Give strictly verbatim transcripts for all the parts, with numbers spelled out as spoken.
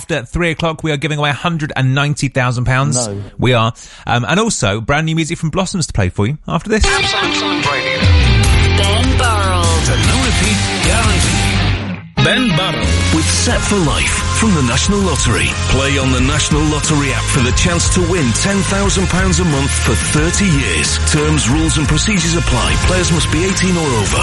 after three o'clock, we are giving away one hundred ninety thousand pounds. No. We are. Um, and also, brand new music from Blossoms to play for you after this. Absolute Radio. Ben Burrell. The no repeat guarantee. Ben Burrell with Set for Life from the National Lottery. Play on the National Lottery app for the chance to win ten thousand pounds a month for thirty years. Terms, rules and procedures apply. Players must be eighteen or over.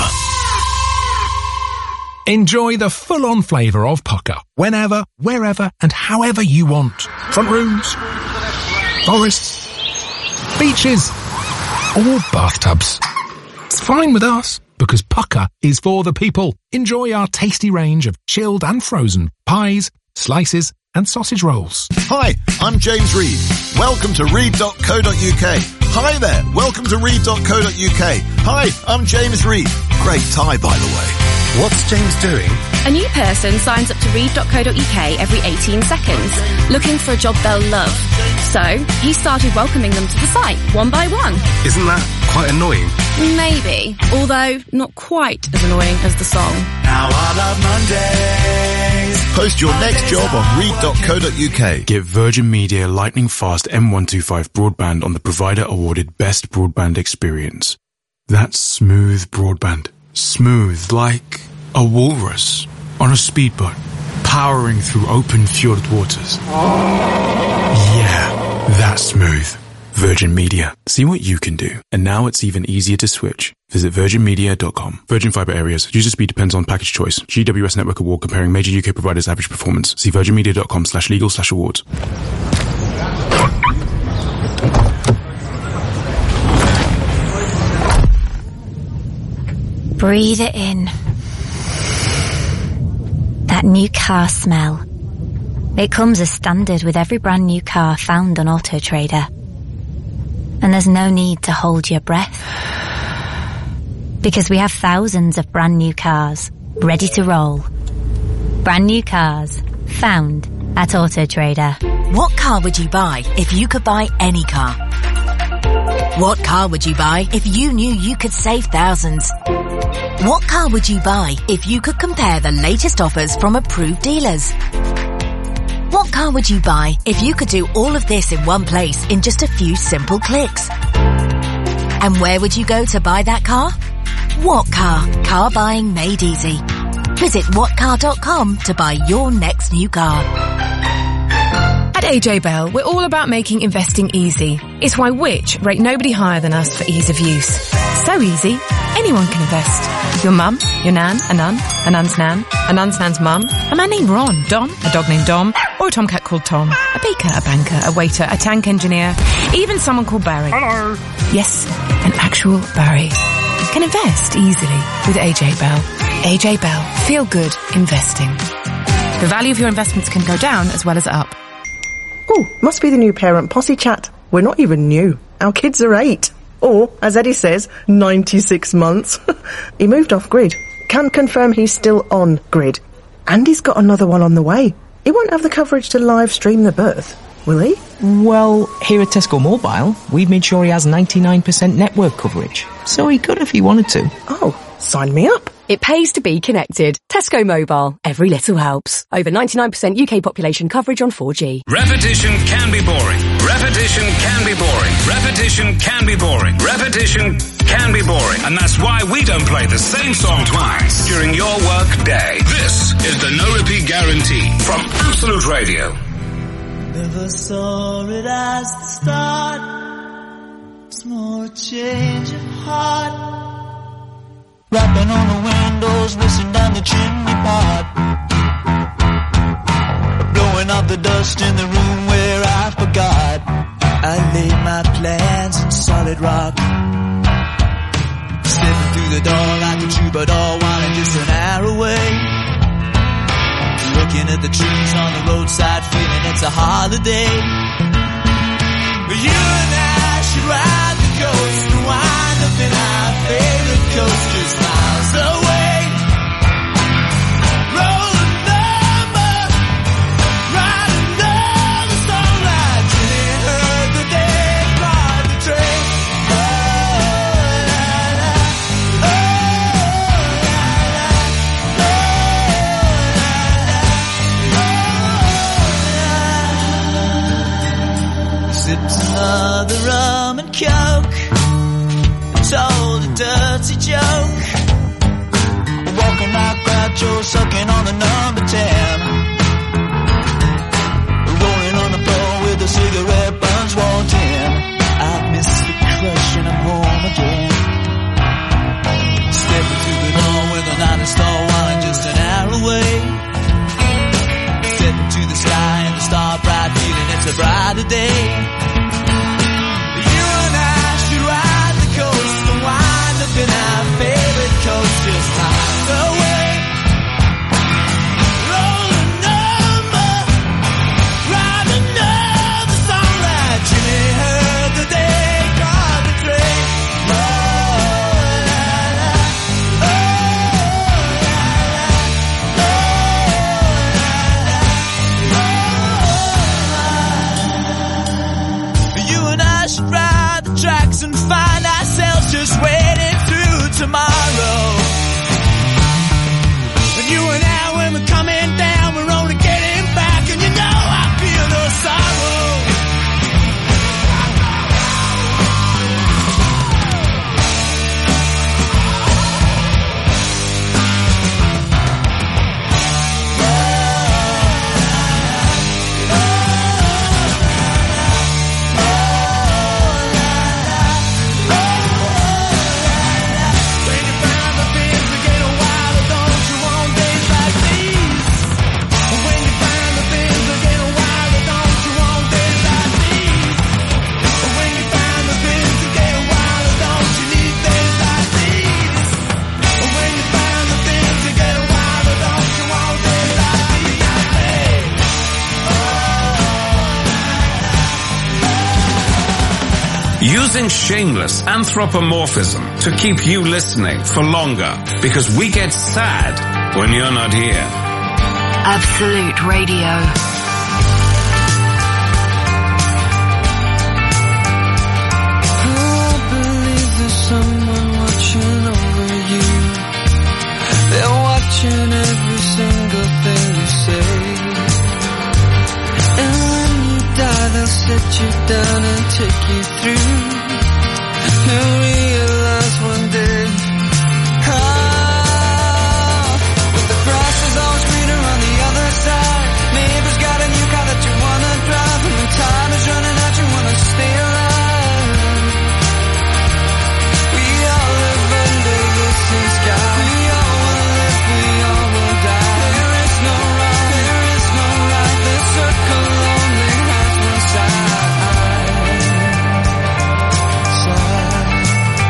Enjoy the full-on flavour of Pucker whenever, wherever and however you want. Front rooms, forests, beaches or bathtubs. It's fine with us because Pucker is for the people. Enjoy our tasty range of chilled and frozen pies, slices and sausage rolls. Hi, I'm James Reed. Welcome to reed dot co dot uk. Hi there, welcome to reed dot co dot uk. Hi, I'm James Reed. Great tie, by the way. What's James doing? A new person signs up to reed dot co dot uk every eighteen seconds, looking for a job they'll love. So, he started welcoming them to the site, one by one. Isn't that quite annoying? Maybe, although not quite as annoying as the song. Now I love Mondays. Post your next job on reed dot co dot uk. Get Virgin Media lightning fast M one twenty-five broadband on the provider awarded best broadband experience. That's smooth broadband. Smooth like a walrus on a speedboat, powering through open fjord waters. Yeah, that's smooth. Virgin Media. See what you can do. And now it's even easier to switch. Visit virgin media dot com. Virgin Fibre areas. User speed depends on package choice. G W S Network Award comparing major U K providers' average performance. See virgin media dot com slash legal slash awards. Breathe it in. That new car smell. It comes as standard with every brand new car found on Auto Trader. And there's no need to hold your breath. Because we have thousands of brand new cars ready to roll. Brand new cars found at Auto Trader. What car would you buy if you could buy any car? What car would you buy if you knew you could save thousands? What car would you buy if you could compare the latest offers from approved dealers? What car would you buy if you could do all of this in one place in just a few simple clicks? And where would you go to buy that car? What Car? Car buying made easy. Visit what car dot com to buy your next new car. At A J Bell, we're all about making investing easy. It's why Which rate nobody higher than us for ease of use. So easy, anyone can invest. Your mum, your nan, a nun, a nun's nan, a nun's nan's mum, a man named Ron, Don, a dog named Dom, or a tomcat called Tom, a baker, a banker, a waiter, a tank engineer, even someone called Barry. Hello. Yes, an actual Barry. Can invest easily with A J Bell. A J Bell. Feel good investing. The value of your investments can go down as well as up. Oh, must be the new parent posse chat. We're not even new. Our kids are eight. Or, as Eddie says, ninety-six months. He moved off grid. Can confirm he's still on grid. And he's got another one on the way. He won't have the coverage to live stream the birth, will he? Well, here at Tesco Mobile, we've made sure he has ninety-nine percent network coverage. So he could if he wanted to. Oh, sign me up. It pays to be connected. Tesco Mobile. Every little helps. Over ninety-nine percent U K population coverage on four G. Repetition can be boring. Repetition can be boring. Repetition can be boring. Repetition can be boring. And that's why we don't play the same song twice during your work day. This is the No Repeat Guarantee from Absolute Radio. Never saw it as the start. It's more a change of heart. Rapping on the windows, whistling down the chimney pot. Blowing off the dust in the room where I forgot. I laid my plans in solid rock. Slipping through the door like a troubadour, wanting just an hour away. Looking at the trees on the roadside, feeling it's a holiday. You and I should ride the coast and wind up in our favorite coasters miles away. Roll a number, ride another sunlight till it heard the day ride the train. Oh, la, la. Oh, la, la. Oh, la, la. It's another rum and coke. Told a dirty joke. Walking like Groucho, sucking on the number ten. Rolling on the floor with the cigarette buns walked in. I miss the crush and I'm home again. Stepping through the door with a night star wine just an hour away. Stepping to the sky and the star bright, feeling it's a brighter day. You and I should ride the coast and wind up in our favorite coast, just miles away. Roll a number, ride another song like Jimmy heard the day God betrayed. Oh, la, la, oh, la, la, oh, la, la. You and I should ride the tracks and find ourselves just waiting through tomorrow. And you and I, when we're coming down, we're only getting back, and you know I feel no sorrow. Using shameless anthropomorphism to keep you listening for longer, because we get sad when you're not here. Absolute Radio. I believe there's someone watching over you. They're watching every single thing you say. And when you die, they'll set you down and take you through. You'll realize one day, ah, but the grass is always greener on the other side. Neighbor's got a new car that you wanna drive, and when time is running out, you wanna stay alive. We all live under the same sky. We all wanna live, we all will die. There is no wrong, there is no right. The circle only has one side. Side.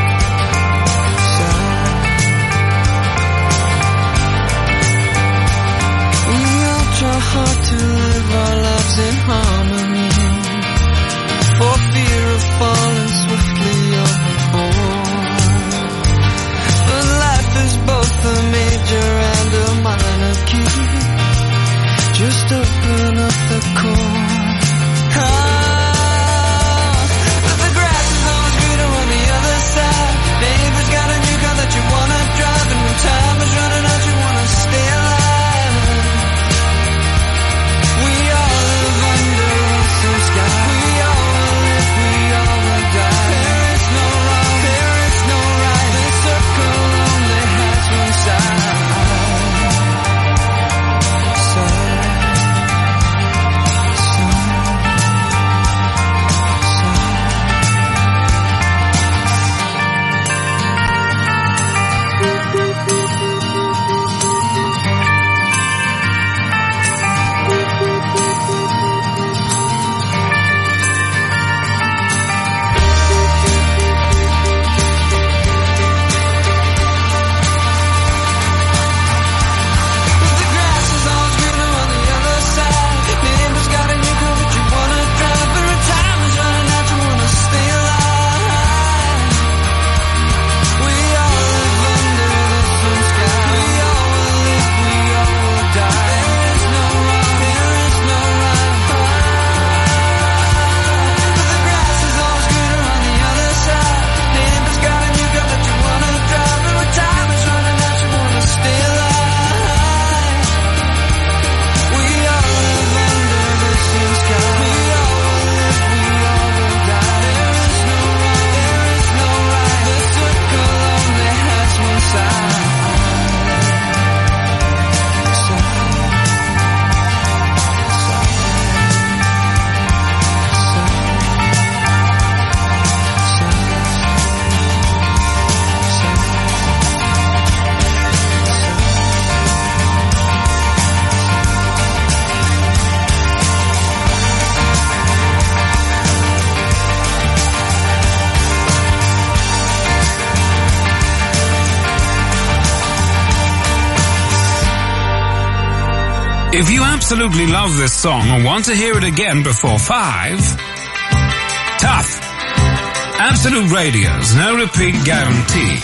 If you absolutely love this song and want to hear it again before five, tough. Absolute Radio's no repeat guarantee.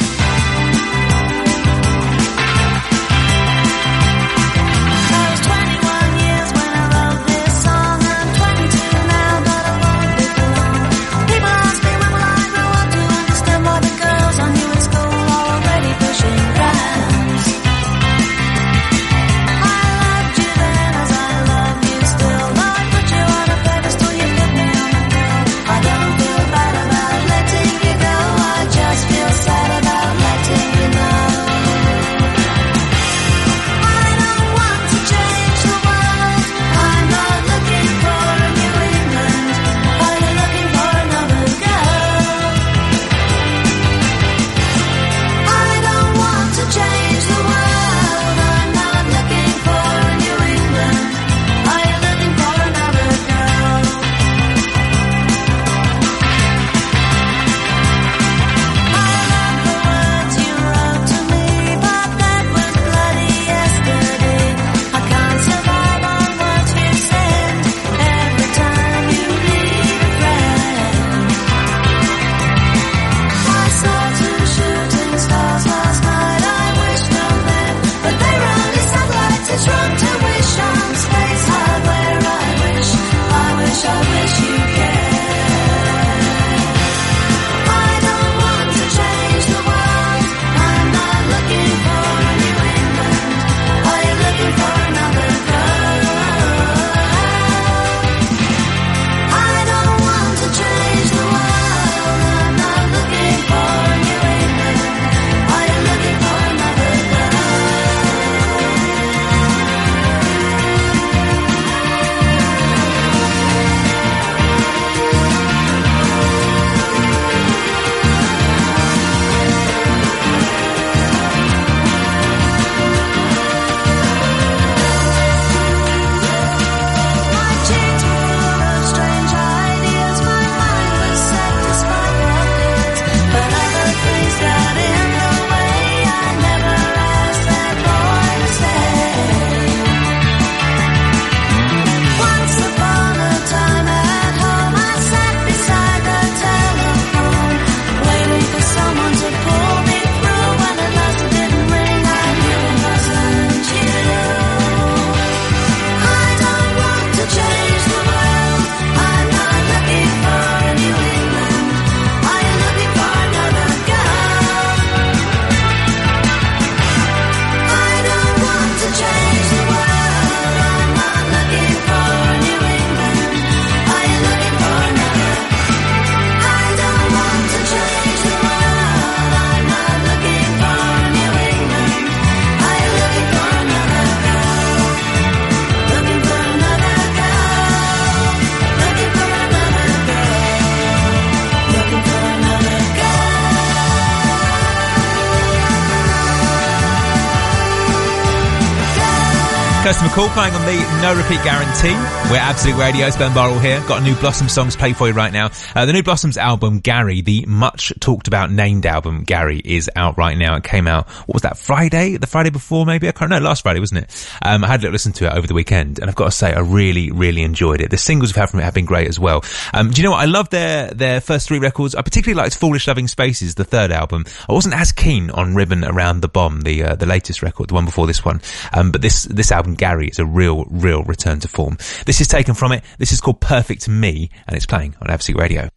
Kirsten McCall playing on the No Repeat Guarantee. We're Absolute Radio, Ben Burrell here. Got a new Blossom song to play for you right now. Uh, the new Blossoms album, Gary, the much talked about named album, Gary, is out right now. It came out, what was that, Friday? The Friday before maybe? I can't know, last Friday, wasn't it? Um, I had a little listen to it over the weekend, and I've got to say, I really, really enjoyed it. The singles we've had from it have been great as well. Um, do you know what? I love their, their first three records. I particularly liked Foolish Loving Spaces, the third album. I wasn't as keen on Ribbon Around the Bomb, the, uh, the latest record, the one before this one. Um, but this, this album, Gary, is a real, real return to form. This is taken from it. This is called Perfect Me, and it's playing on Absolute Radio.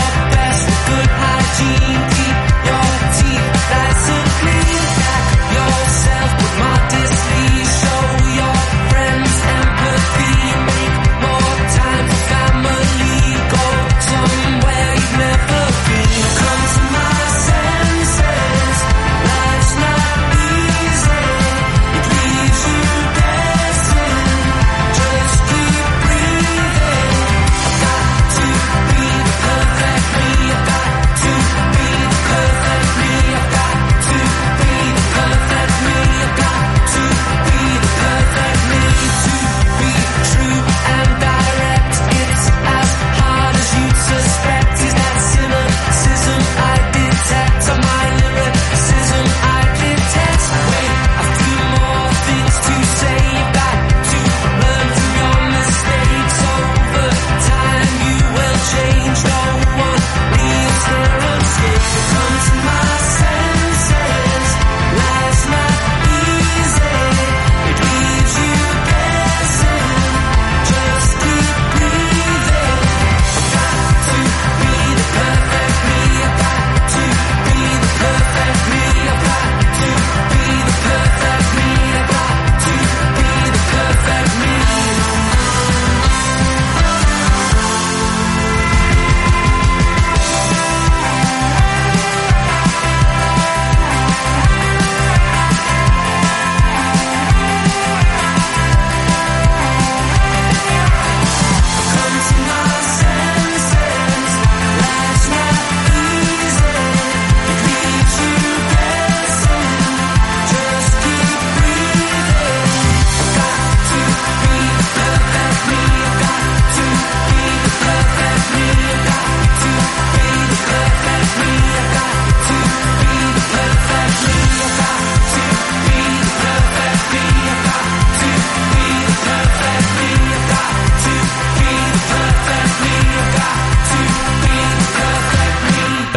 Keep your teeth nice and clean. Your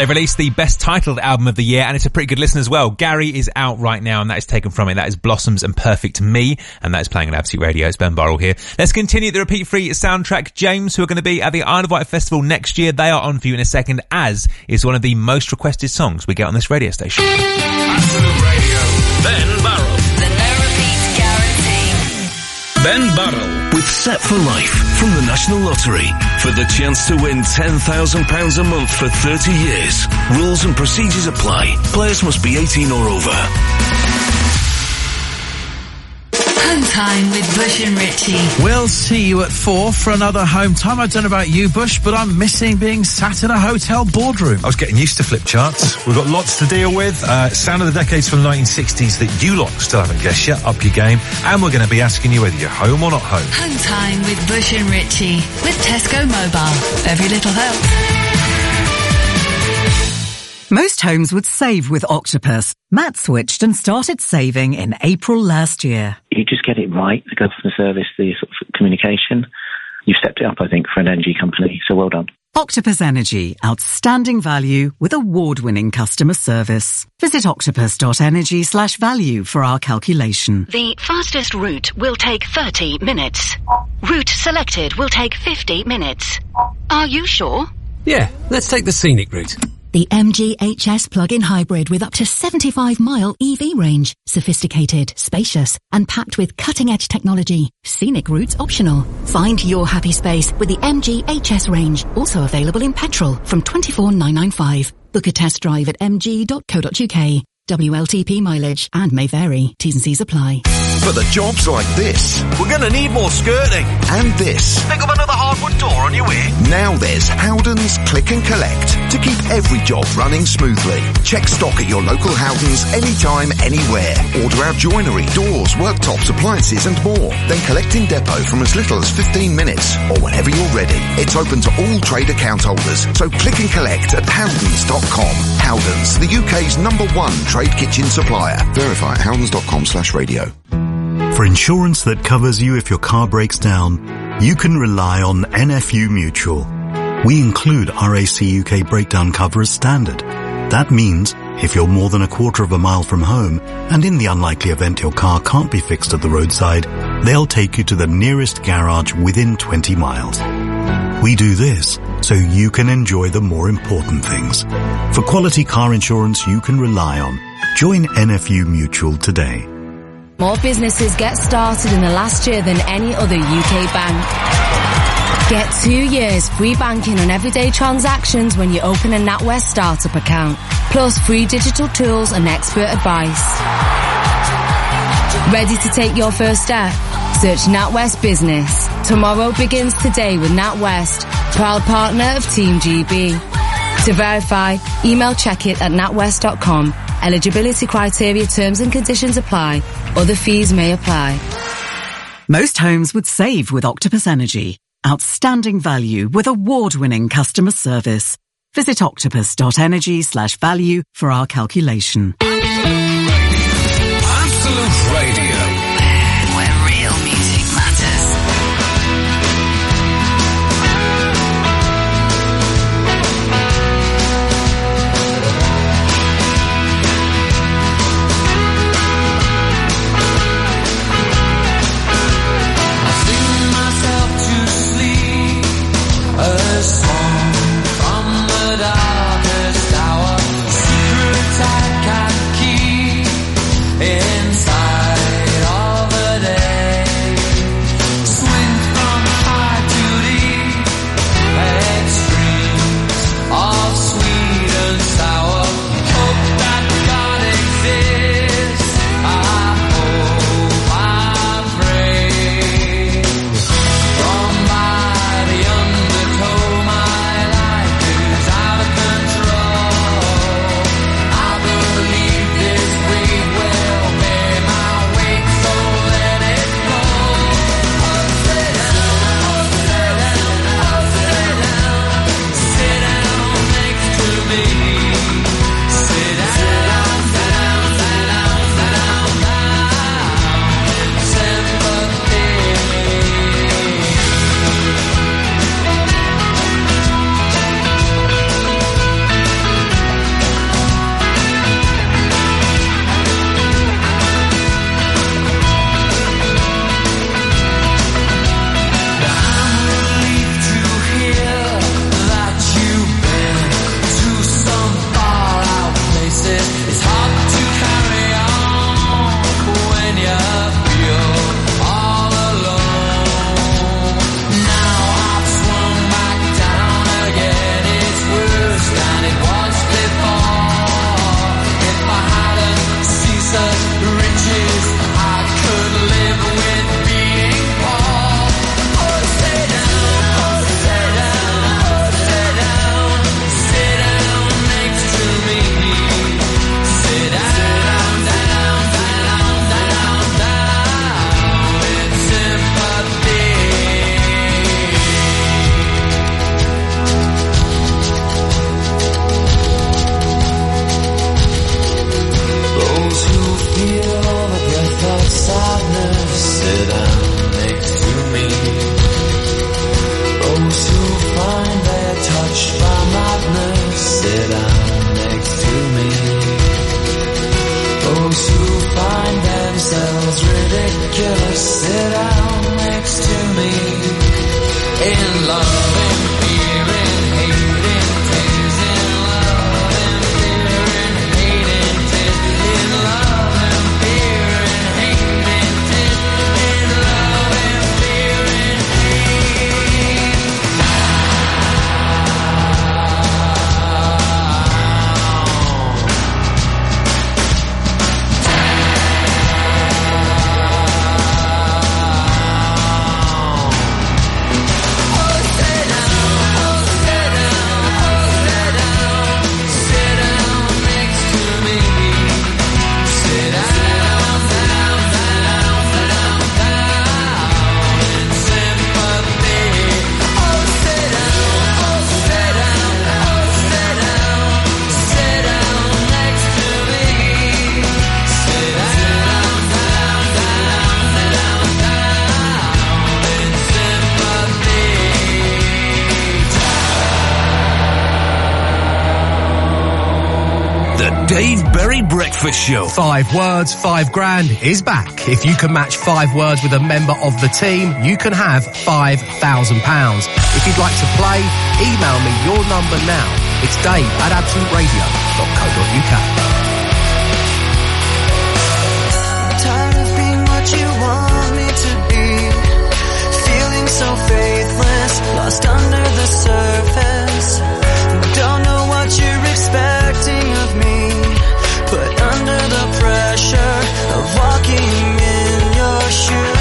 They released the best titled album of the year, and it's a pretty good listen as well. Gary is out right now, and that is taken from it. That is Blossoms and Perfect Me, and that is playing on Absolute Radio. It's Ben Burrell here. Let's continue the repeat-free soundtrack. James, who are going to be at the Isle of Wight Festival next year, they are on for you in a second, as is one of the most requested songs we get on this radio station. Absolute Radio. Ben Burrell. The no repeat guarantee. Ben Burrell. With Set for Life from the National Lottery. For the chance to win ten thousand pounds a month for thirty years. Rules and procedures apply. Players must be eighteen or over. Home time with Bush and Richie. We'll see you at four for another home time. I don't know about you, Bush, but I'm missing being sat in a hotel boardroom. I was getting used to flip charts. We've got lots to deal with. Uh, sound of the decades from the nineteen sixties that you lot still haven't guessed yet. Up your game. And we're going to be asking you whether you're home or not home. Home time with Bush and Richie. With Tesco Mobile. Every little helps. Most homes would save with Octopus. Matt switched and started saving in April last year. You just get it right, the customer service, the sort of communication. You've stepped it up, I think, for an energy company, so well done. Octopus Energy, outstanding value with award-winning customer service. Visit octopus.energy slash value for our calculation. The fastest route will take thirty minutes. Route selected will take fifty minutes. Are you sure? Yeah, let's take the scenic route. The M G H S plug-in hybrid with up to seventy-five mile E V range. Sophisticated, spacious, and packed with cutting-edge technology. Scenic routes optional. Find your happy space with the M G H S range. Also available in petrol from twenty-four thousand nine hundred ninety-five. Book a test drive at m g dot co dot u k. W L T P mileage and may vary. T's and C's apply. For the jobs like this, we're going to need more skirting. And this. Pick up another hardwood door on your way. Now there's Howden's Click and Collect to keep every job running smoothly. Check stock at your local Howden's anytime, anywhere. Order our joinery, doors, worktops, appliances and more. Then collect in depot from as little as fifteen minutes or whenever you're ready. It's open to all trade account holders. So click and collect at howdens dot com. Howden's, the U K's number one trade kitchen supplier. Verify at howdens dot com slash radio. For insurance that covers you if your car breaks down, you can rely on N F U Mutual. We include R A C U K breakdown cover as standard. That means if you're more than a quarter of a mile from home, and in the unlikely event your car can't be fixed at the roadside, they'll take you to the nearest garage within twenty miles. We do this so you can enjoy the more important things. For quality car insurance you can rely on, join N F U Mutual today. More businesses get started in the last year than any other U K bank. Get two years free banking on everyday transactions when you open a NatWest startup account, plus free digital tools and expert advice. Ready to take your first step? Search NatWest Business. Tomorrow begins today with NatWest, proud partner of Team G B. To verify, email checkit at natwest dot com. Eligibility criteria, terms and conditions apply. Other fees may apply. Most homes would save with Octopus Energy. Outstanding value with award-winning customer service. Visit octopus.energy slash value for our calculation. Absolute Radio. Where real music matters. A song from the darkest hour, secret attack and those who find themselves ridiculous sit down next to me. In love and fear and hate and tears. In love and fear and hate and tears. In love and fear and hate and tears. In love and fear and hate. Dave Berry Breakfast Show. Five words, five grand is back. If you can match five words with a member of the team, you can have five thousand pounds. If you'd like to play, email me your number now. It's dave at absolute radio dot co dot uk. I'm tired of being what you want me to be. Feeling so faithless, lost under the surface. Don't know what you're expecting of me. Put under the pressure of walking in your shoes.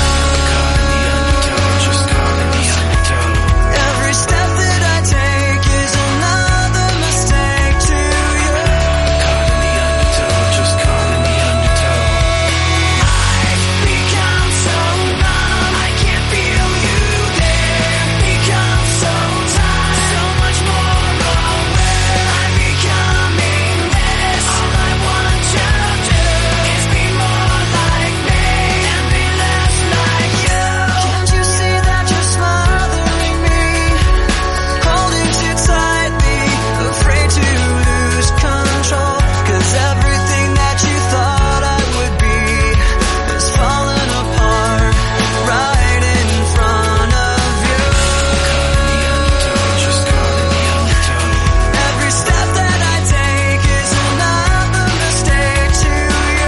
Every step that I take is another mistake to you. Caught in the undertow, just caught in the undertow. I've become so numb, I can't feel you there. Become so tired, so much more aware. I'm becoming this. All I want to do is be more like me and be less like you. Can't you see that you're smothering me? Holding too tightly, afraid to lose control. 'Cause everything that you thought I would be is falling apart right in front of you. Every step that I take is another mistake to you.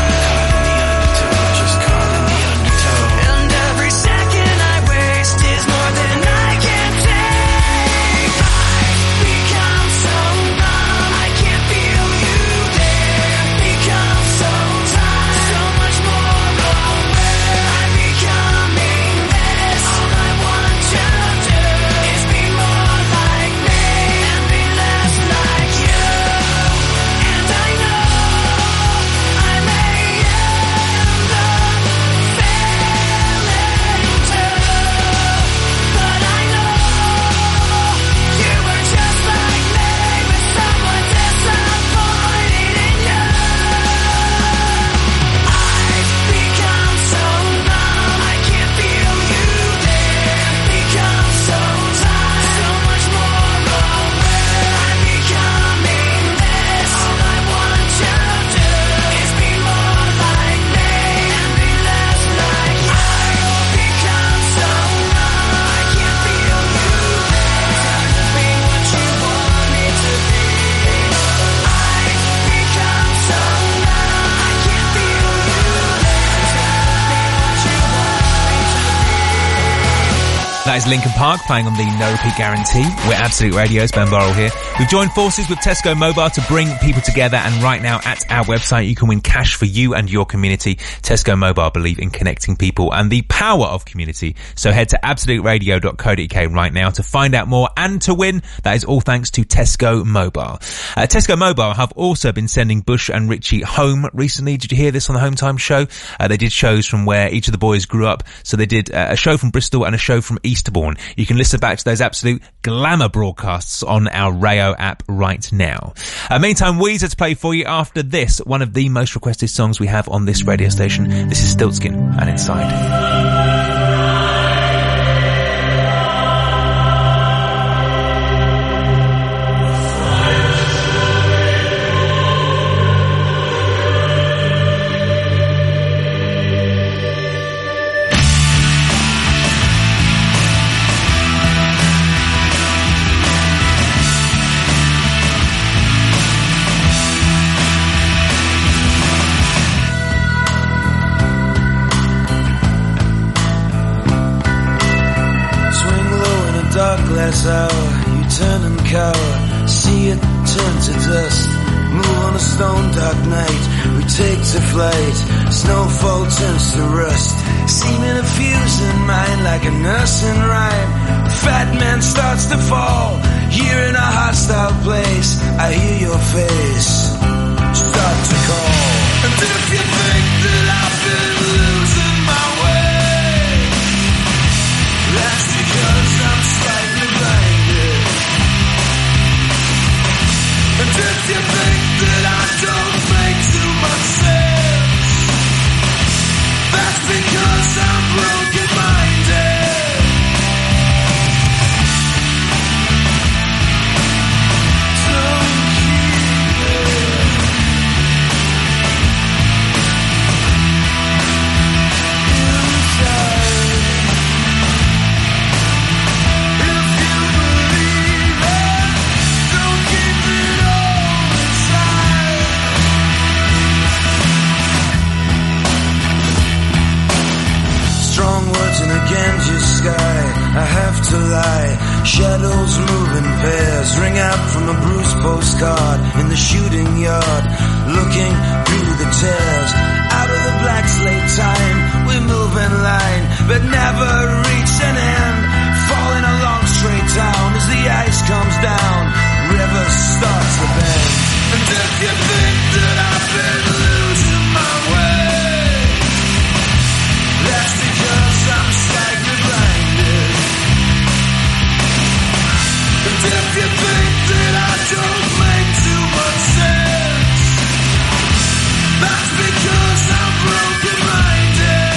And every second I waste is more than I can take. I've become so numb, I can't feel you there. Become so tired, so much more aware. I'm becoming this. All I want to do is be more like me and be less like you. And I know I may end up failing too, but I know you were just like me with someone disappointed in you. I've become so numb, I can't feel you there. Become so tired, so much more aware. I'm becoming this. All I want to do is be more like me and be less like you. I've become so numb, I can't feel you there. Tired of being what you want me to be. I've become so numb, I can't feel you there. Tired of being what you want me to be. That is Linkin Park playing on the No Repeat Guarantee. We're Absolute Radio's Ben Burrell here. We've joined forces with Tesco Mobile to bring people together, and right now at our website you can win cash for you and your community. Tesco Mobile believe in connecting people and the power of community. So head to absolute radio dot co dot uk right now to find out more and to win. That is all thanks to Tesco Mobile. Uh, Tesco Mobile have also been sending Bush and Richie home recently. Did you hear this on the Home Time show? Uh, they did shows from where each of the boys grew up. So they did uh, a show from Bristol and a show from Eastbourne. You can listen back to those absolute glamour broadcasts on our Rayo app right now. Uh, meantime, Weezer to play for you after this, one of the most requested songs we have on this radio station. This is Stiltskin and Inside. lets out, you turn and cower, see it turn to dust. Move on a stone dark night, we take to flight, snowfall turns to rust. Seeming to fuse in mind like a nursing rhyme. The fat man starts to fall, here in a hostile place, I hear your face start to call. And if you think that I've been losing my way, that's because I'm slightly blinded. And if you think that I don't make too much sense, that's because I'm broken-minded. Don't keep it inside. If you believe it, don't keep it all inside. Strong words in a Ganges sky, I have to lie. Shadows move in pairs, ring out from a bruised postcard in the shooting yard, looking through the tears. Out of the black slate time, we move in line, but never reach an end. Falling along straight down as the ice comes down, river starts to bend. And if you think that I've been losing my way, that's because I'm slightly blinded. And if you think that I don't make too much sense, that's because I'm broken-minded.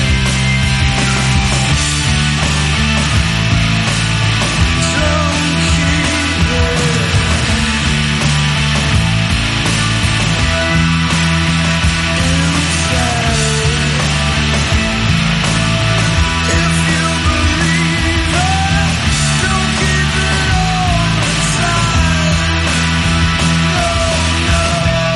Don't keep it inside. If you believe it, don't keep it all inside. No, no.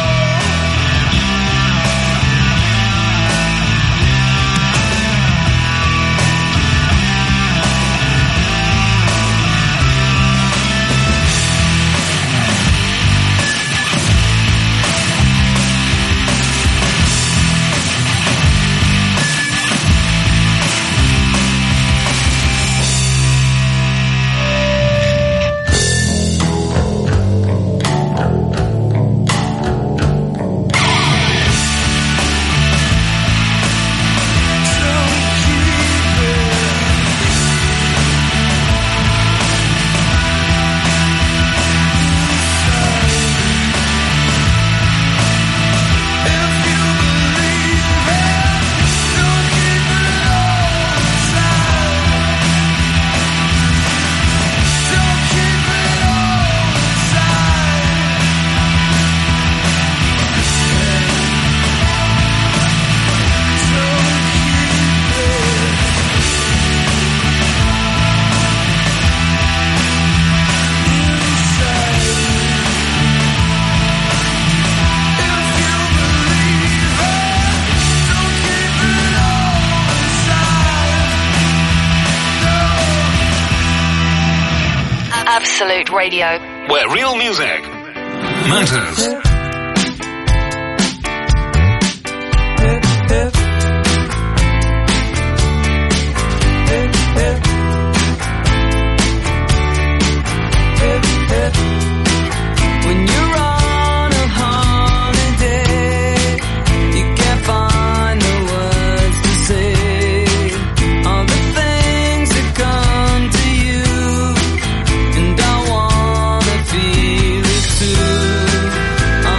Absolute Radio. Where real music matters. When you're on a holiday, you can't find the words to say. All the things that come to you, and I wanna feel it too.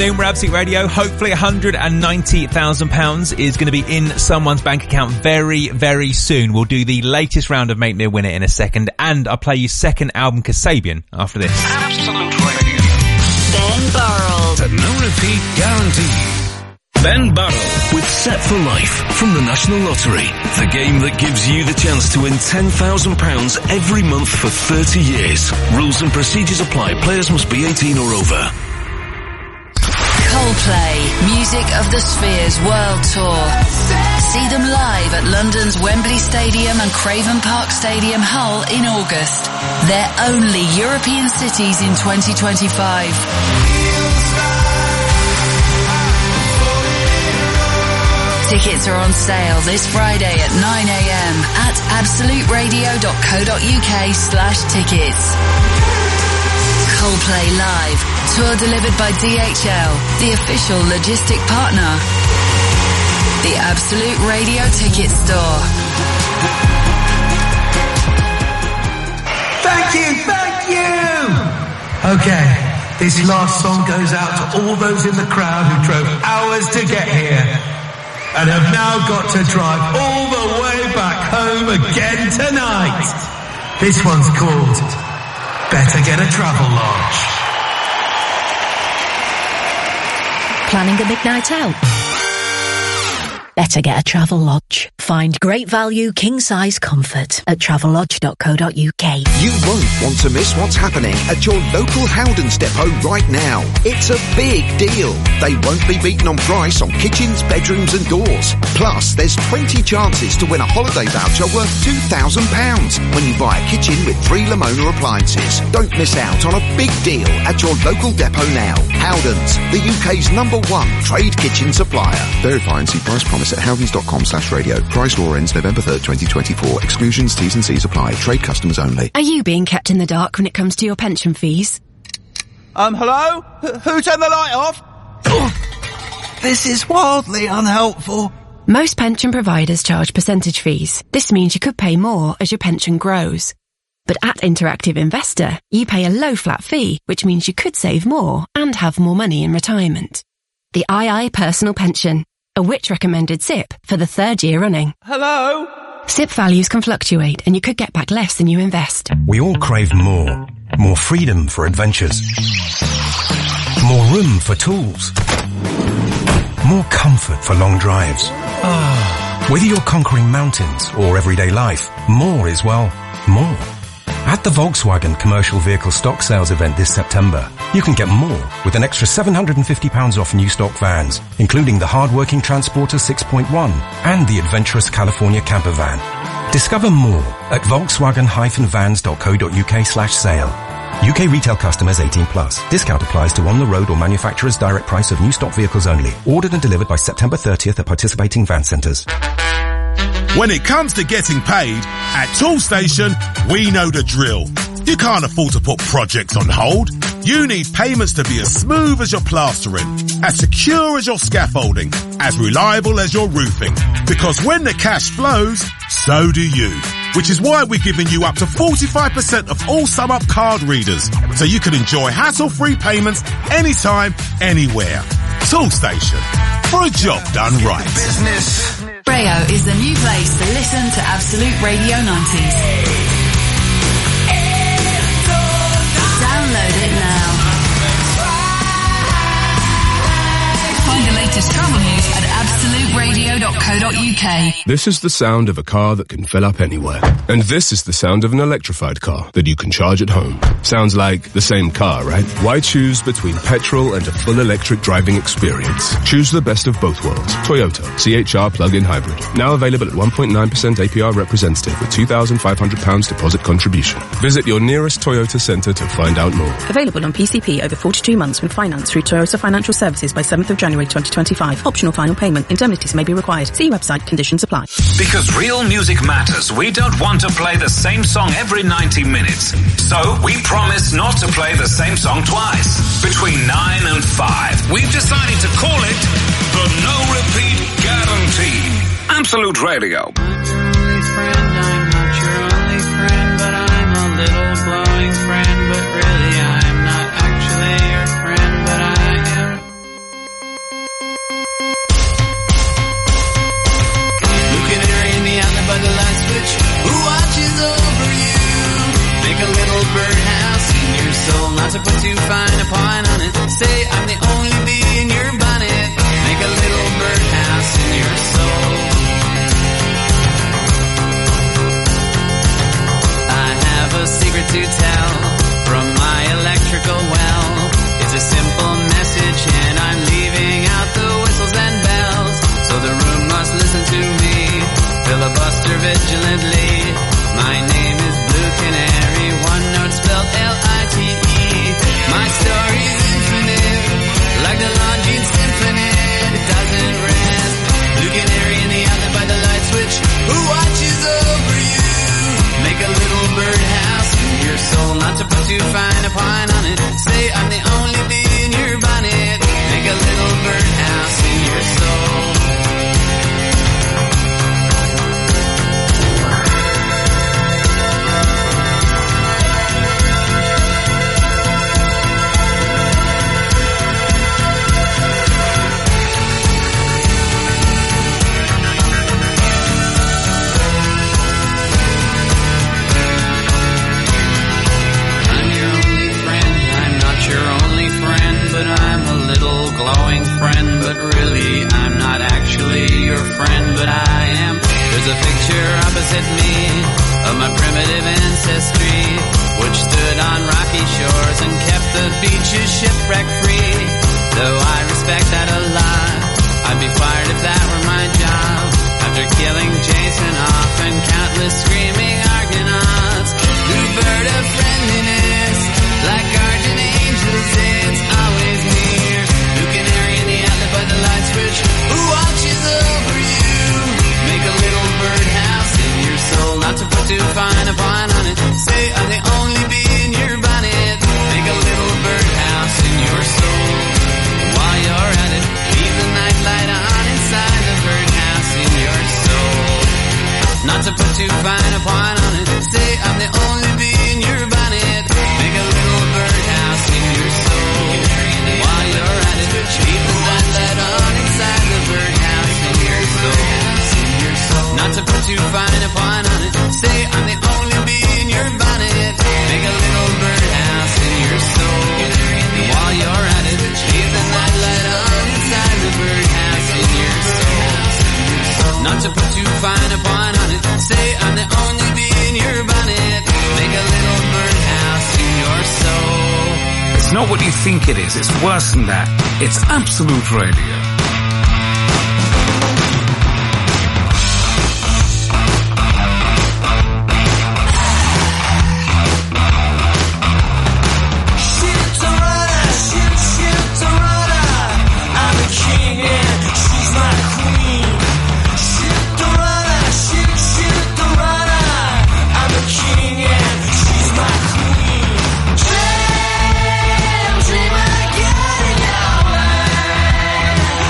afternoon, we're Absolute Radio. Hopefully one hundred ninety thousand pounds is going to be in someone's bank account very, very soon. We'll do the latest round of Make Me a Winner in a second, and I'll play you second album Kasabian after this. Absolute Radio. Ben Burrell. The no repeat guarantee. Ben Burrell with Set for Life from the National Lottery. The game that gives you the chance to win ten thousand pounds every month for thirty years. Rules and procedures apply. Players must be eighteen or over. Coldplay, Music of the Spheres World Tour. See them live at London's Wembley Stadium and Craven Park Stadium, Hull in August. They're only European cities in twenty twenty-five. Tickets are on sale this Friday at nine a.m. at absoluteradio.co.uk slash tickets. Coldplay Live, tour delivered by D H L, the official logistic partner. The Absolute Radio Ticket Store. Thank you, thank you! Okay, this last song goes out to all those in the crowd who drove hours to get here and have now got to drive all the way back home again tonight. This one's called Better Get a Travel Lodge. Planning a big night out? Better get a Travel Lodge. Find great value, king-size comfort at travel lodge dot co dot uk. You won't want to miss what's happening at your local Howdens depot right now. It's a big deal. They won't be beaten on price on kitchens, bedrooms and doors. Plus, there's twenty chances to win a holiday voucher worth two thousand pounds when you buy a kitchen with three Lamona appliances. Don't miss out on a big deal at your local depot now. Howdens, the U K's number one trade kitchen supplier. Verify and see price promise at howdens.com slash radio. Price law ends November third, twenty twenty-four. Exclusions, T's and C's apply. Trade customers only. Are you being kept in the dark when it comes to your pension fees? Um, hello? H- who turned the light off? This is wildly unhelpful. Most pension providers charge percentage fees. This means you could pay more as your pension grows. But at Interactive Investor, you pay a low flat fee, which means you could save more and have more money in retirement. The two I Personal Pension, a Which recommended S I P for the third year running. Hello? S I P values can fluctuate and you could get back less than you invest. We all crave more. More freedom for adventures. More room for tools. More comfort for long drives. Whether you're conquering mountains or everyday life, more is, well, more. At the Volkswagen Commercial Vehicle Stock Sales event this September, you can get more with an extra seven hundred fifty pounds off new stock vans, including the hard-working Transporter six point one and the adventurous California camper van. Discover more at volkswagen dash vans dot co dot uk slash sale. U K retail customers eighteen plus. Discount applies to on-the-road or manufacturer's direct price of new stock vehicles only. Ordered and delivered by September thirtieth at participating van centres. When it comes to getting paid, at Toolstation, we know the drill. You can't afford to put projects on hold. You need payments to be as smooth as your plastering, as secure as your scaffolding, as reliable as your roofing. Because when the cash flows, so do you. Which is why we're giving you up to forty-five percent of all SumUp card readers, so you can enjoy hassle-free payments anytime, anywhere. Toolstation, for a job done right. Business. Rayo is the new place to listen to Absolute Radio nineties. Download it now. Find the latest travel news at absolute radio dot co dot uk. This is the sound of a car that can fill up anywhere. And this is the sound of an electrified car that you can charge at home. Sounds like the same car, right? Why choose between petrol and a full electric driving experience? Choose the best of both worlds. Toyota C H R plug-in hybrid. Now available at one point nine percent A P R representative with two thousand five hundred pounds deposit contribution. Visit your nearest Toyota centre to find out more. Available on P C P over forty-two months when financed through Toyota Financial Services by seventh of January twenty twenty-five. Optional final payment. Indemnities may be required. See website. Conditions apply. Because real music matters, we don't want to play the same song every ninety minutes. So we promise not to play the same song twice. Between nine and five, we've decided to call it the No Repeat Guarantee. Absolute Radio. Friend, I'm not your only friend, but I'm a little glowing friend, but really I'm not actually your friend, but I am. Canary in the outlet by the light switch, who watches over you? Make a little birdhouse in your soul, not to put too fine a point on it. Say I'm the only bee in your bonnet. Make a little birdhouse in your soul. I have a secret to tell from my electrical well. It's a simple message and I'm leaving out the whistles and bells. So the room must listen to me, filibuster vigilantly. My name is Blue Canary, one note spelled L I T E. My story's infinite, like the Longines Symphony. It doesn't rest. Blue Canary in the outlet by the light switch, who watches over you? Make a little birdhouse in your soul, not to put too fine a point on it. Say I'm the only bee in your bonnet. Make a little birdhouse in your soul. Glowing friend, but really I'm not actually your friend, but I am. There's a picture opposite me of my primitive ancestry, which stood on rocky shores and kept the beaches shipwreck free. Though I respect that a lot, I'd be fired if that were my job. After killing Jason off and countless screaming Argonauts, new bird of friendliness, like guardian angels, it's always near. Canary in the outlet by the light switch, who watches over you? Make a little birdhouse in your soul, not to put too fine a point on it. Say I'm the only bee in your bonnet. Make a little birdhouse in your soul. While you're at it, leave the nightlight on inside the birdhouse in your soul. Not to put too fine a point on it. Say I'm the only bee in your bonnet. Make a little birdhouse in your soul. While you're at it, keep the nightlight on inside the birdhouse in your soul. Not to put too fine a point on it. Say I'm the only bee in your bonnet. Make a little birdhouse in your soul. While you're at it, keep the nightlight on inside the birdhouse in your soul. Not to put too fine a point on it. Say I'm the only bee in your bonnet. Make a little birdhouse in your soul. It's not what you think it is, it's worse than that. It's Absolute Radio. Dream again in your way.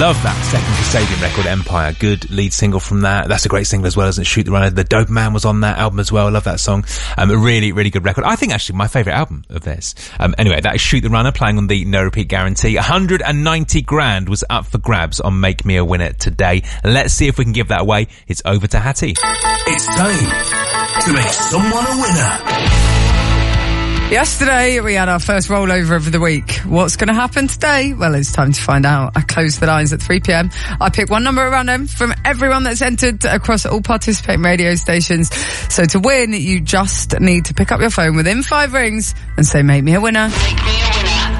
Love that Second Kasabian record, Empire. Good lead single from that. That's a great single as well, isn't it? Shoot the Runner. The Dope Man was on that album as well. I love that song. Um, a really, really good record. I think actually my favourite album of theirs. Um, anyway, that is Shoot the Runner, playing on the No Repeat Guarantee. one hundred ninety grand was up for grabs on Make Me a Winner today. Let's see if we can give that away. It's over to Hattie. It's time to make someone a winner. Yesterday, we had our first rollover of the week. What's going to happen today? Well, it's time to find out. I close the lines at three p.m. I pick one number at random from everyone that's entered across all participating radio stations. So to win, you just need to pick up your phone within five rings and say, make me a winner. Make me a winner.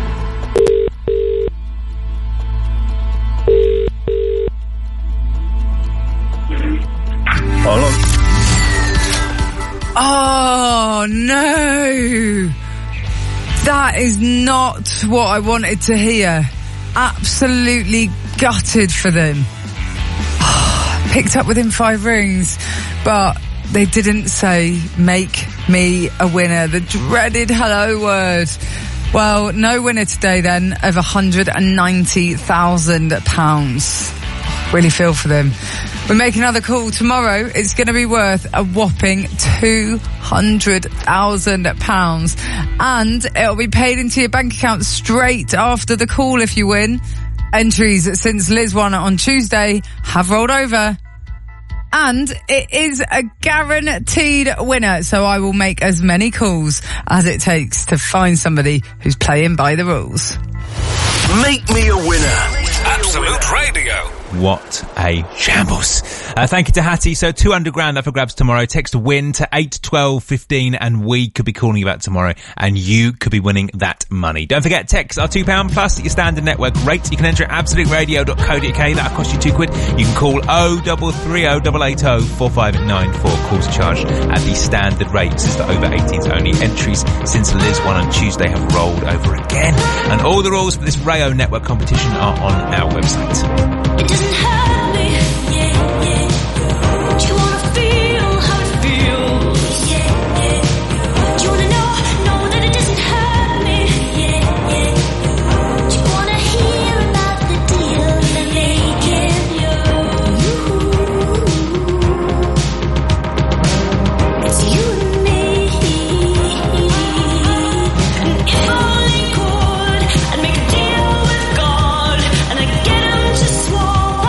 Hello. Oh, no. That is not what I wanted to hear. Absolutely gutted for them. Picked up within five rings, but they didn't say, make me a winner. The dreaded hello word. Well, no winner today then of one hundred ninety thousand pounds. Really feel for them. We make another call tomorrow. It's going to be worth a whopping two hundred thousand pounds. And it'll be paid into your bank account straight after the call if you win. Entries since Liz won on Tuesday have rolled over. And it is a guaranteed winner. So I will make as many calls as it takes to find somebody who's playing by the rules. Make me a winner. Absolute Radio. What a shambles. Uh, thank you to Hattie. So two hundred grand up for grabs tomorrow. Text win to eight twelve fifteen and we could be calling you back tomorrow and you could be winning that money. Don't forget, text are two pounds plus your standard network rate. You can enter at absolute radio dot co dot uk. That'll cost you two quid. You can call oh double three oh eight eight oh four five nine four. Calls charged at the standard rate. This is for over eighteens only. Entries since Liz won on Tuesday have rolled over again. And all the rules for this Rayo Network competition are on our website. It doesn't hurt me, yeah, yeah. Do you wanna feel how it feels? Yeah, yeah. Do you wanna know, know that it doesn't hurt me? Yeah, yeah. Do you wanna hear about the deal they're making? You, it's you and me. And if only could, I'd make a deal with God, and I'd get him to swallow.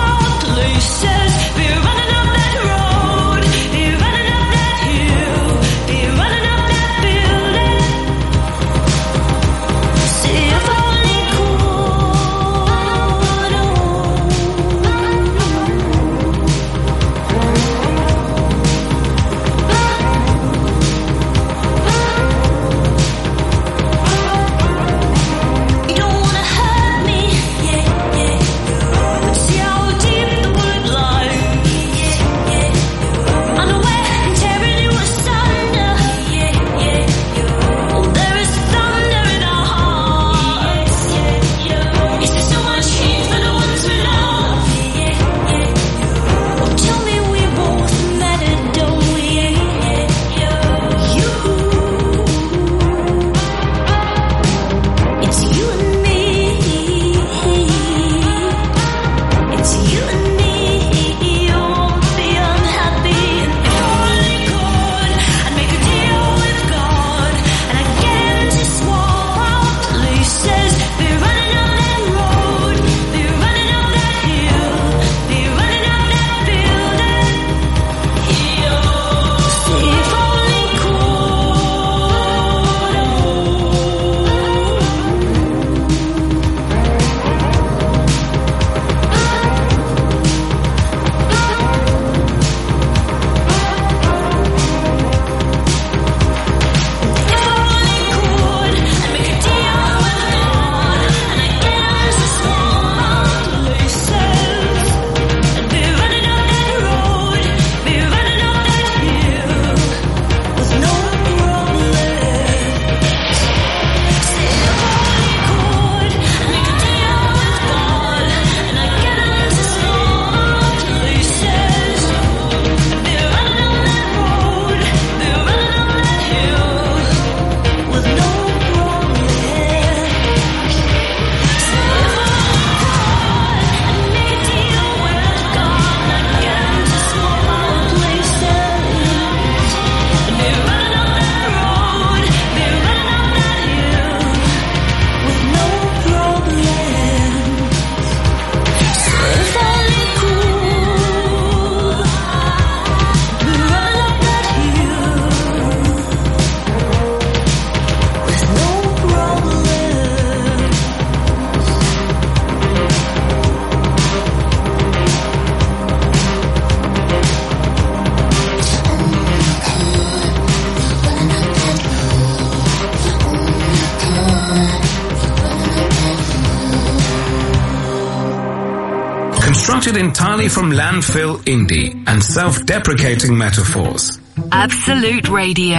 imported entirely from landfill indie and self-deprecating metaphors. Absolute Radio.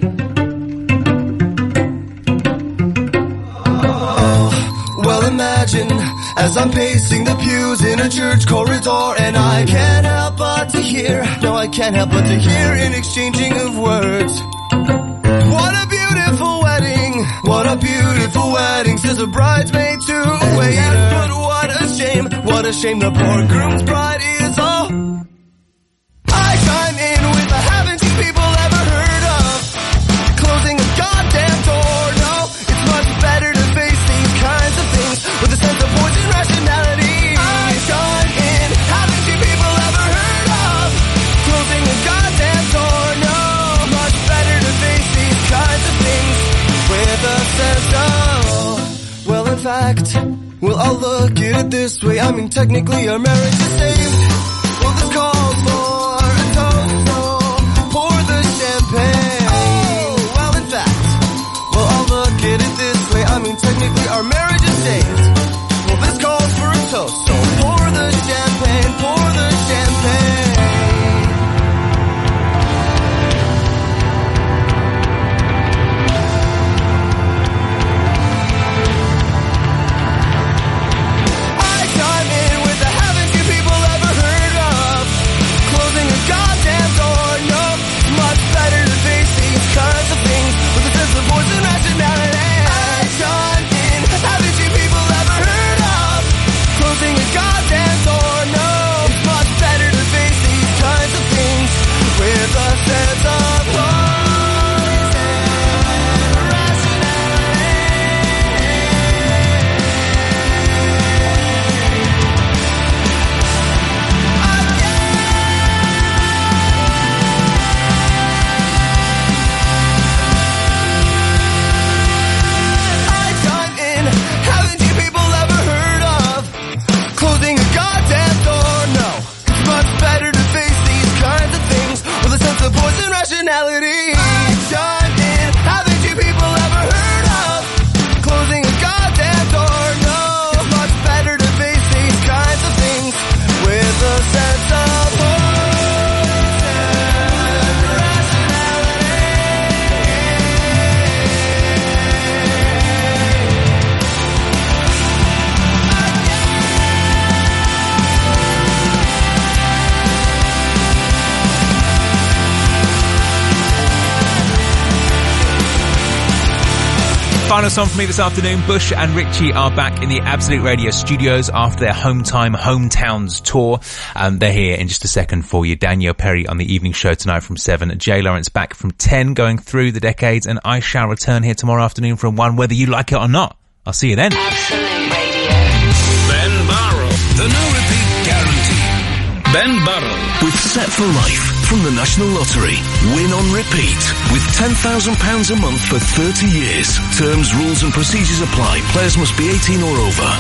Oh, well, imagine as I'm pacing the pews in a church corridor, and I can't help but to hear, no, I can't help but to hear an exchanging of words. What a beautiful wedding, what a beautiful wedding, says a bridesmaid to a waiter. But what a shame, what a shame the poor groom's bride is. Oh, I chime in with a haven't you people ever heard of closing a goddamn door? No, it's much better to face these kinds of things with a sense of poison rationality. I chime in, haven't you people ever heard of closing a goddamn door? No, much better to face these kinds of things with a sense of, well, in fact, well, I'll look at it this way. I mean, technically our marriage is saved. Well, this calls for a toast, so pour the champagne. Oh, well, in fact, well, I'll look at it this way. I mean, technically our marriage is saved. Well, this calls for a toast, so pour the champagne, pour the champagne. Poison rationality. I chime in. Haven't you people ever heard of closing a goddamn door? No, it's much better to face these kinds of things with a sense of poison rationality. Poison rationality. I chime in. Haven't you people ever heard of closing a goddamn door? No, it's much better to face these kinds of things with a sense of poison rationality. Final song for me this afternoon. Bush and Richie are back in the Absolute Radio studios after their home time, hometowns tour. Um, they're here in just a second for you. Danielle Perry on the evening show tonight from seven. Jay Lawrence back from ten, going through the decades. And I shall return here tomorrow afternoon from one, whether you like it or not. I'll see you then. Absolute Radio. Ben Barrow, the no repeat guarantee. Ben Barrow with Set for Life from the National Lottery. Win on repeat with ten thousand pounds a month for thirty years. Terms, rules and procedures apply. Players must be eighteen or over.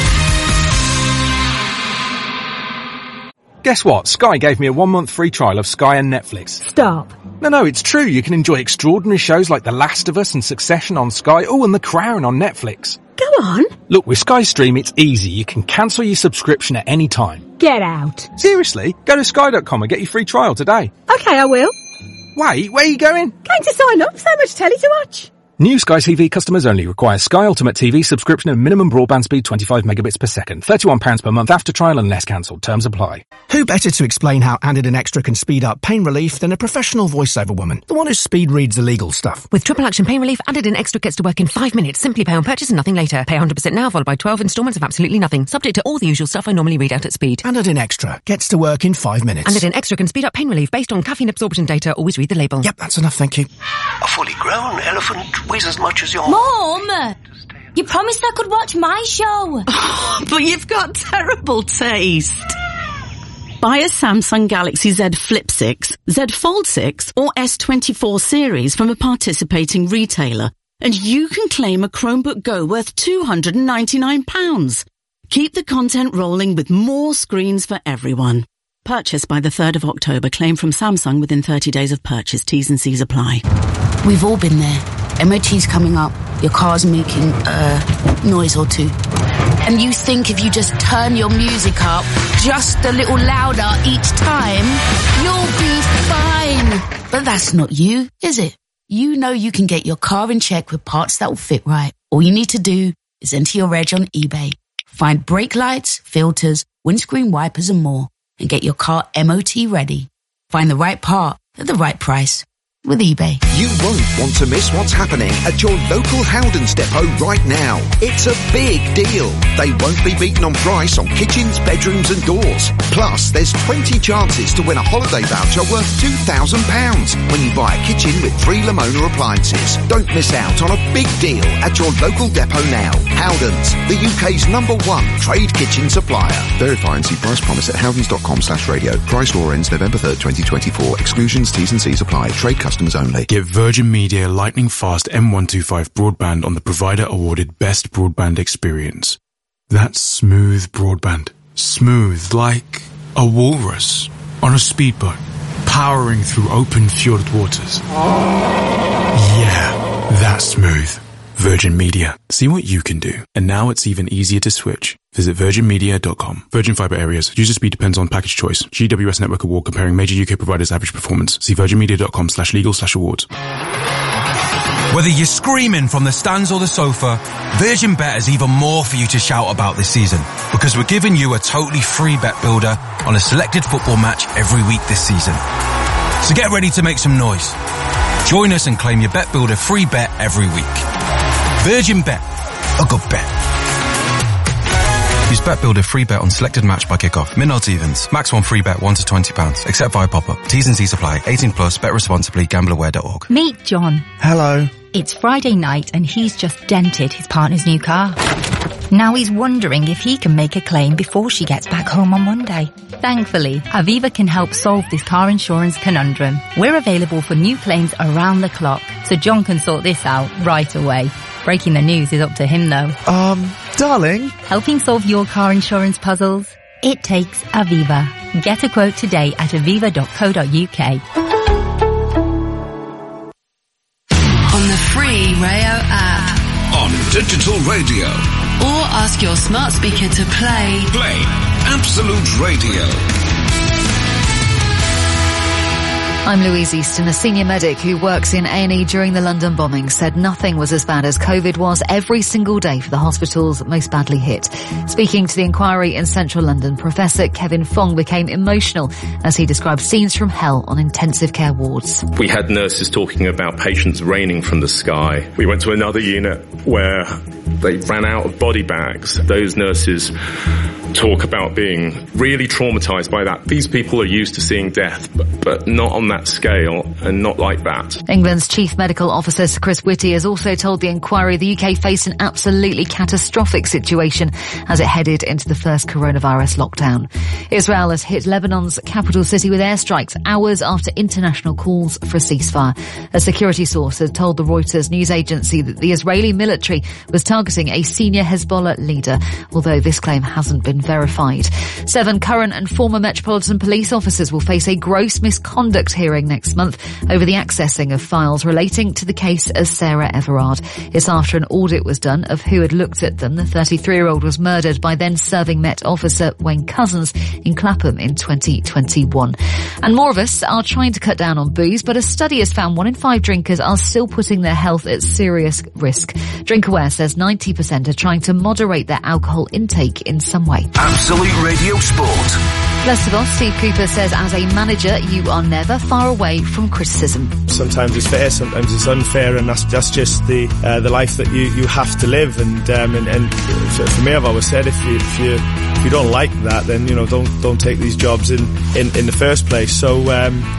Guess what? Sky gave me a one-month free trial of Sky and Netflix. Stop. No, no, it's true. You can enjoy extraordinary shows like The Last of Us and Succession on Sky. Oh, and The Crown on Netflix. Go on. Look, with Sky Stream, it's easy. You can cancel your subscription at any time. Get out. Seriously? Go to sky dot com and get your free trial today. Okay, I will. Wait, where are you going? Going to sign up. So much telly to watch. New Sky T V customers only. Require Sky Ultimate T V subscription and minimum broadband speed twenty-five megabits per second. thirty-one pounds per month after trial unless cancelled. Terms apply. Who better to explain how Anadin Extra can speed up pain relief than a professional voiceover woman? The one who speed reads the legal stuff. With triple action pain relief, Anadin Extra gets to work in five minutes. Simply pay on purchase and nothing later. Pay one hundred percent now, followed by twelve instalments of absolutely nothing. Subject to all the usual stuff I normally read out at speed. Anadin Extra gets to work in five minutes. Anadin Extra can speed up pain relief based on caffeine absorption data. Always read the label. Yep, that's enough, thank you. A fully grown elephant weighs as much as your... Mom! You promised I could watch my show. Oh, but you've got terrible taste. Buy a Samsung Galaxy Z Flip six, Z Fold six or S twenty-four series from a participating retailer and you can claim a Chromebook Go worth two hundred ninety-nine pounds. Keep the content rolling with more screens for everyone. Purchase by the third of October. Claim from Samsung within thirty days of purchase. T's and C's apply. We've all been there. M O T's coming up. Your car's making a noise or two. and you think if you just turn your music up just a little louder each time, you'll be fine. But that's not you, is it? You know you can get your car in check with parts that will fit right. All you need to do is enter your reg on eBay. Find brake lights, filters, windscreen wipers and more, and get your car M O T ready. Find the right part at the right price with eBay. You won't want to miss what's happening at your local Howdens depot right now. It's a big deal. They won't be beaten on price on kitchens, bedrooms and doors. Plus, there's twenty chances to win a holiday voucher worth two thousand pounds when you buy a kitchen with three Lamona appliances. Don't miss out on a big deal at your local depot now. Howdens, the U K's number one trade kitchen supplier. Verify and see price promise at howdens.com slash radio. Price law ends November third, twenty twenty-four. Exclusions, T's and C's apply. Trade customers only. Get Virgin Media lightning fast M one twenty-five broadband on the provider awarded best broadband experience. That's smooth broadband. Smooth like a walrus on a speedboat, powering through open fjord waters. Yeah, that's smooth. Virgin Media. See what you can do. And now it's even easier to switch. Visit virgin media dot com. Virgin Fibre areas. User speed depends on package choice. G W S Network Award comparing major U K providers' average performance. See virgin media dot com slash legal slash awards. Whether you're screaming from the stands or the sofa, Virgin Bet has even more for you to shout about this season, because we're giving you a totally free bet builder on a selected football match every week this season. So get ready to make some noise. Join us and claim your Bet Builder free bet every week. Virgin Bet. A good bet. Use Bet Builder free bet on selected match by kickoff. Min odds evens. Max one free bet one to twenty pounds. Except via pop-up. T's and C's apply. eighteen plus. Bet responsibly. gamble aware dot org. Meet John. Hello. It's Friday night and he's just dented his partner's new car. Now he's wondering if he can make a claim before she gets back home on Monday. Thankfully, Aviva can help solve this car insurance conundrum. We're available for new claims around the clock, so John can sort this out right away. Breaking the news is up to him though. Um, darling? Helping solve your car insurance puzzles? It takes Aviva. Get a quote today at aviva dot co dot uk. On the free Rayo app. On digital radio. Or ask your smart speaker to play. Play Absolute Radio. I'm Louise Easton. A senior medic who works in A and E during the London bombing said nothing was as bad as COVID was every single day for the hospitals most badly hit. Speaking to the inquiry in central London, Professor Kevin Fong became emotional as he described scenes from hell on intensive care wards. We had nurses talking about patients raining from the sky. We went to another unit where they ran out of body bags. Those nurses talk about being really traumatized by that. These people are used to seeing death, but, but not on that scale and not like that. England's Chief Medical Officer Sir Chris Whitty has also told the inquiry the U K faced an absolutely catastrophic situation as it headed into the first coronavirus lockdown. Israel has hit Lebanon's capital city with airstrikes hours after international calls for a ceasefire. A security source has told the Reuters news agency that the Israeli military was targeting a senior Hezbollah leader, although this claim hasn't been verified. Seven current and former Metropolitan Police officers will face a gross misconduct hearing next month over the accessing of files relating to the case of Sarah Everard. It's after an audit was done of who had looked at them. The thirty-three-year-old was murdered by then serving Met officer Wayne Couzens in Clapham in twenty twenty-one. And more of us are trying to cut down on booze, but a study has found one in five drinkers are still putting their health at serious risk. DrinkAware says ninety percent are trying to moderate their alcohol intake in some way. Absolute Radio Sport. Plus the boss, Steve Cooper, says as a manager, you are never far away from criticism. Sometimes it's fair, sometimes it's unfair, and that's that's just the uh, the life that you, you have to live. And um, and, and for, for me, I've always said, if you if you if you don't like that, then you know don't don't take these jobs in in, in the first place. So um,